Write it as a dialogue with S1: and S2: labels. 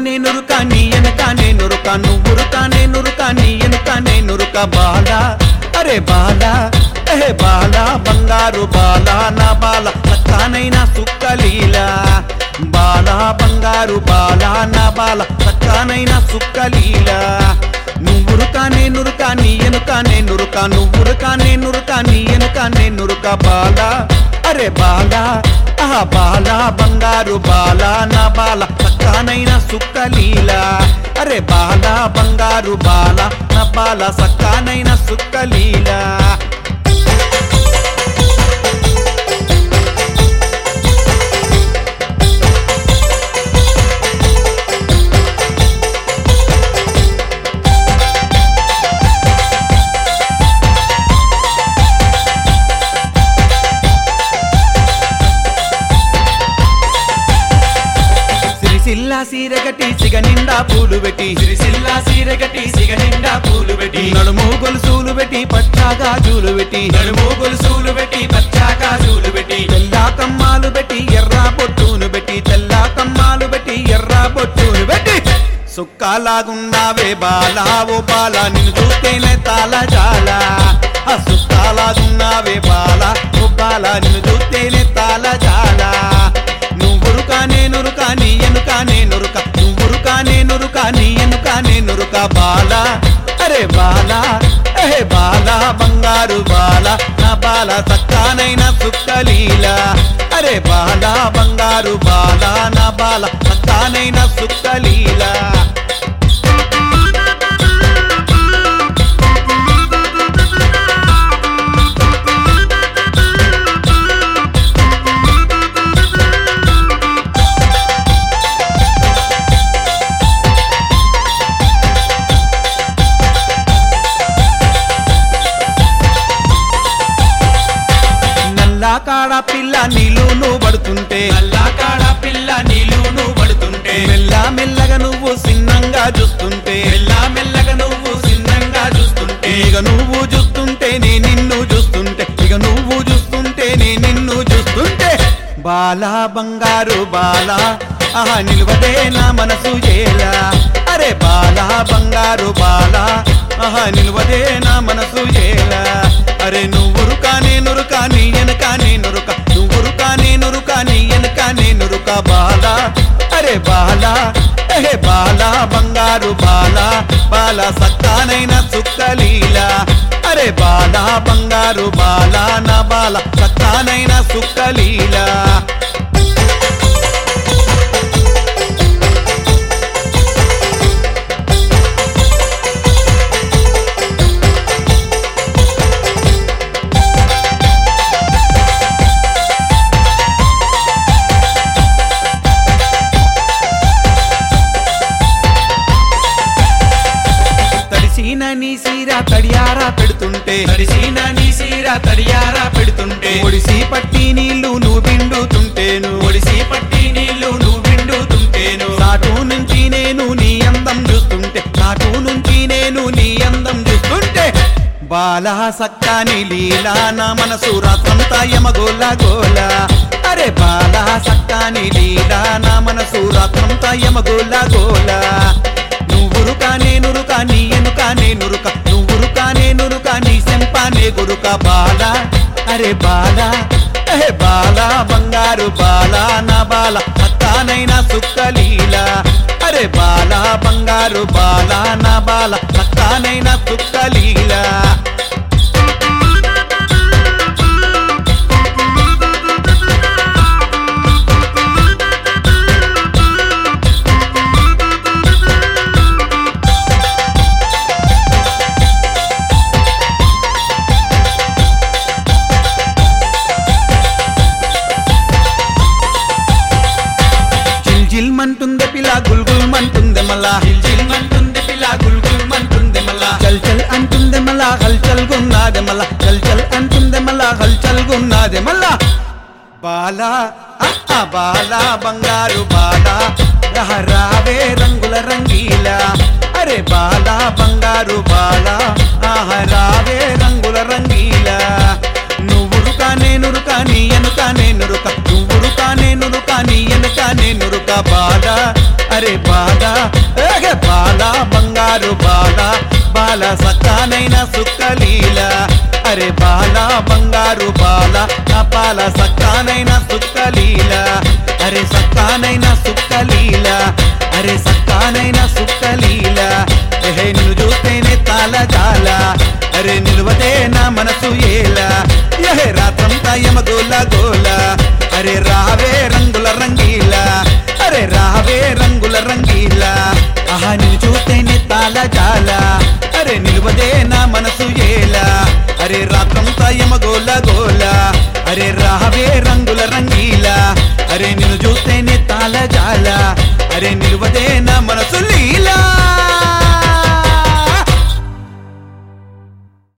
S1: నేనురుక నీ ఎనుక నేనురుక నువ్వురుక నేనురుక నీ ఎనుక నేనురుక బాలా అరే బాలా ఏ బాలా బంగారు బాలా నా బాల సక్కానైనా సుక్కలీలా బాలా బంగారు బాలా నా బాల సక్కానైనా సుక్కలీలా నువ్వురుక నేనురుక నీ ఎనుక నేనురుక నువ్వురుక నేనురుక నీ ఎనుక నేనురుక బాలా అరే బాలా ఆహా బాలా బంగారు బాలా నా బాల సక్కానైనా సుక్కలీలా అరే బాలా బంగారు బాలా నా బాల సక్కానైనా సుక్కలీలా సిరిసిల్ల సీరగటి సిగ నిండా పూలు పెట్టి
S2: సిరిసిల్ల సీరగటి సిగ నిండా పూలు పెట్టి
S1: నడుము గొలుసులు పెట్టి పచ్చాగాజులు పెట్టి
S2: నడుము గొలుసులు పెట్టి పచ్చాగాజులు పెట్టి
S1: తెల్లా కమ్మాలు పెట్టి ఎర్ర బొట్టును పెట్టి తెల్లా కమ్మాలు పెట్టి ఎర్ర బొట్టును పెట్టి సుక్కాలాగున్నావే బాలా ఓ బాలా నిన్ను చూస్తేనే తాళ జాలా ఆ సుక్కాలాగున్నావే బాలా ఓ బాలా నిన్ను చూస్తేనే తాళ జాలా నువ్వురుక నేనురుక నీ ఎనుక నేనురుక నువ్వురుక నేనురుక నీ ఎనుక నేనురుక బాలా అరే బాలా ఏ బాలా బంగారు బాలా నా బాల సక్కానైనా సుక్కలీలా అరే బాలా బంగారు బాలా నా బాల సక్కానైనా సుక్కలీలా కాడ పిల్ల నీళ్లు పడుతుంటే
S2: అల్లా కాడ పిల్ల నీళ్లు పడుతుంటే
S1: మెల్ల మెల్లగా నువ్వు సిన్నంగా చూస్తుంటే
S2: మెల్ల మెల్లగా నువ్వు సిన్నంగా చూస్తుంటే
S1: ఇక నువ్వు చూస్తుంటే నే నిన్ను చూస్తుంటే ఇక నువ్వు చూస్తుంటే నే నిన్ను చూస్తుంటే బాలా బంగారు బాలా ఆహా నిలువదే నా మనసు ఏలా అరే బాలా బంగారు బాలా ఆహా నిలువదే నా మనసు ఏలా అరే నువ్వురుక నేనురుక నీ ఎనక నేనురుక నువ్వురుక నేనురుక నీ ఎనక నేనురుక బాలా అరే బాలా ఏ బాలా బంగారు బాలా బాలా సక్కానైనా సుక్కలీలా అరే బాలా బంగారు బాలా నా బాల సక్కానైనా సుక్కలీలా నీ సీరా తడియారా పెడుతుంటే
S2: తడిసిన నీ సీర తడియారా పెడుతుంటే
S1: ఒడిసి పట్టి నీళ్లు నువ్వు బిండుతుంటేను
S2: ఒడిసి పట్టి నీళ్లు నువ్వు బిండుతుంటేను
S1: నాటు నుంచి నేను నీ అందం చూస్తుంటే నాటు నుంచి నేను నీ అందం చూస్తుంటే బాలా సక్కాని లీలా నా మనసు రాత్రంతా యమగోలా గోలా అరే బాలా సక్కాని లీలా నా మనసు రాత్రంతా యమగోలా గోలా నువ్వురుక నేనురుక నీ ఎనుక నేనురుక నువ్వురుక నేనురుక నీ సెంపానే గురుక బాలా అరే బాలా ఏ బాలా బంగారు బాలా నా బాల సక్కానైనా సుక్కలీలా అరే బాలా బంగారు బాలా నా బాల సక్కానైనా సుక్కలీలా జిల్మంటుందే పిల్ల గుల్గుల్ మంటుందే మళ్ళా
S2: జిల్మంటుందే పిల్ల గుల్గుల్ మంటుందే మళ్ళా
S1: చల్ చల్ అంటుందే మళ్ళా హల్చల్ గున్నాదే మళ్ళా చల్ చల్ అంటుందే మళ్ళా హల్చల్ గున్నాదే మళ్ళా బాలా బాలా బంగారు బాలా రావే రంగుల రంగీలా అరే బాలా బంగారు బాలా రావే రంగుల రంగీలా నువ్వురుక నేనురుక నీ ఎనుక నేనురుక నువ్వురుక నేనురుక నీ ఎనుక నేనురుక బాలా అరే బాలా పాల సక్కానైన సుక్కలీల అరే బాల బంగారు బాల నా పాల సక్కానైన సుక్కలీల అరే సక్కానైన సుక్కలీల అరే సక్కానైన సుక్కలీల ఎహే నిన్ను చూస్తేనే తాళ జాల అరే నిలువదే నా మనసు ఏలా ఎహే రాత్రంతా యమగోల గోల అరే రావే రంగుల రంగీలా అరే రావే రంగుల రంగీలా ఆహా నిన్ను చూస్తేనే తాళ జాల అరే నిలువదే నా మనసు ఏలా అరే రాత్రంతా యమగోల గోల అరే రావే రంగుల రంగీలా అరే నిన్ను చూస్తేనే తాళ జాల అరే నిలువదే నా మనసు లీలా